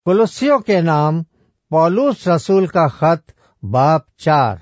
कुलुस्सियों के नाम पौलुस रसूल का खत बाब 4।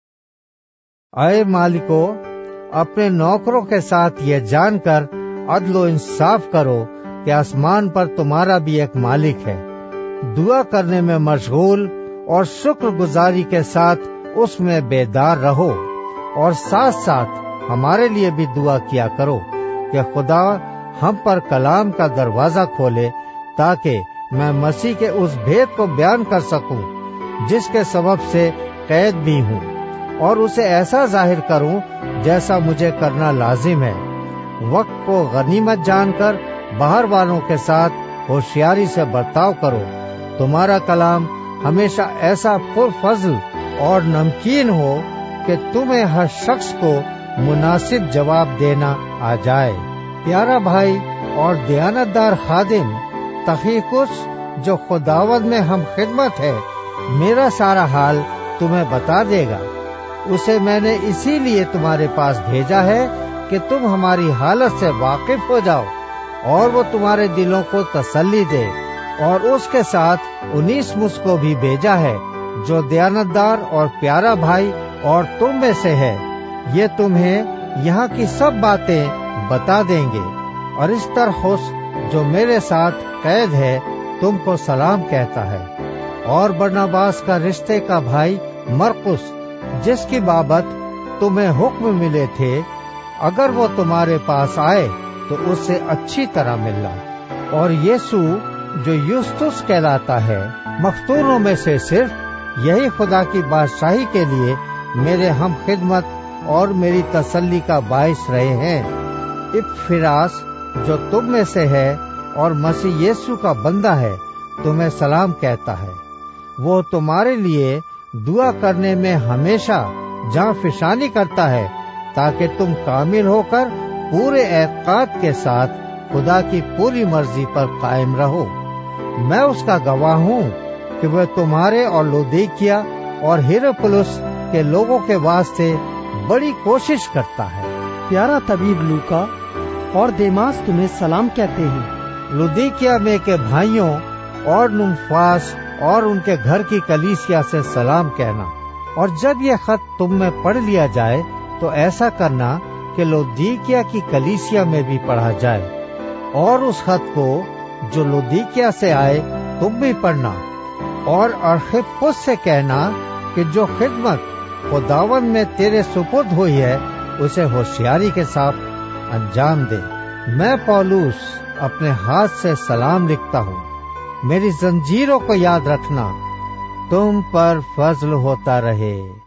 अय मालिकों, अपने नौकरों के साथ ये जानकर अदलो इंसाफ करो कि आसमान पर तुम्हारा भी एक मालिक है। दुआ करने में मशगूल और शुक्रगुजारी के साथ उसमें बेदार रहो, और साथ साथ हमारे लिए भी दुआ किया करो कि खुदा हम पर कलाम का दरवाजा खोले, ताकि मैं मसीह के उस भेद को बयान कर सकूं जिसके सबब से कैद भी हूं, और उसे ऐसा जाहिर करूं जैसा मुझे करना लाजिम है। वक्त को गनीमत जानकर बाहर वालों के साथ होशियारी से बर्ताव करो। तुम्हारा कलाम हमेशा ऐसा पुरफज़ल और नमकीन हो कि तुम्हें हर शख्स को मुनासिब जवाब देना आ जाए। प्यारा भाई और दयानतदार खादिम तखिकुस, जो खुदावंद में हम खिदमत है, मेरा सारा हाल तुम्हें बता देगा। उसे मैंने इसीलिए तुम्हारे पास भेजा है कि तुम हमारी हालत से वाकिफ हो जाओ, और वो तुम्हारे दिलों को तसल्ली दे। और उसके साथ उनीसमुस को भी भेजा है, जो दयानतदार और प्यारा भाई और तुम में से है। ये तुम्हें यहाँ की सब बातें बता देंगे। और इस तरह जो मेरे साथ कैद है तुमको सलाम कहता है। और बरनबास का रिश्ते का भाई मरकुस, जिसकी बाबत तुम्हें हुक्म मिले थे, अगर वो तुम्हारे पास आए तो उससे अच्छी तरह मिलना। और यीशु, जो युस्तुस कहलाता है, मख्तूनों में से सिर्फ यही खुदा की बादशाही के लिए मेरे हम खिदमत और मेरी तसल्ली का बाइस रहे हैं। इपफिरास, जो तुम में से है और मसीह यीशु का बंदा है, तुम्हें सलाम कहता है। वो तुम्हारे लिए दुआ करने में हमेशा जांफिशानी करता है, ताकि तुम कामिल होकर पूरे एतकाद के साथ खुदा की पूरी मर्जी पर कायम रहो। मैं उसका गवाह हूँ कि वह तुम्हारे और लौदीकिया और हिरापुलिस के लोगों के वास्ते बड़ी कोशिश करता है। प्यारा तबीब लूका और देमास तुम्हें सलाम कहते हैं। लौदीकिया में के भाइयों और नुम्फास और उनके घर की कलीसिया से सलाम कहना। और जब यह खत तुम में पढ़ लिया जाए तो ऐसा करना कि लौदीकिया की कलीसिया में भी पढ़ा जाए। और उस खत को जो लौदीकिया से आए तुम भी पढ़ना। और अर्खिप्पुस से कहना कि जो खिदमत खुदावंद में तेरे सुपुर्द हुई है, उसे होशियारी के साथ अंजाम दे। मैं पौलुस अपने हाथ से सलाम लिखता हूँ। मेरी जंजीरों को याद रखना। तुम पर फजल होता रहे।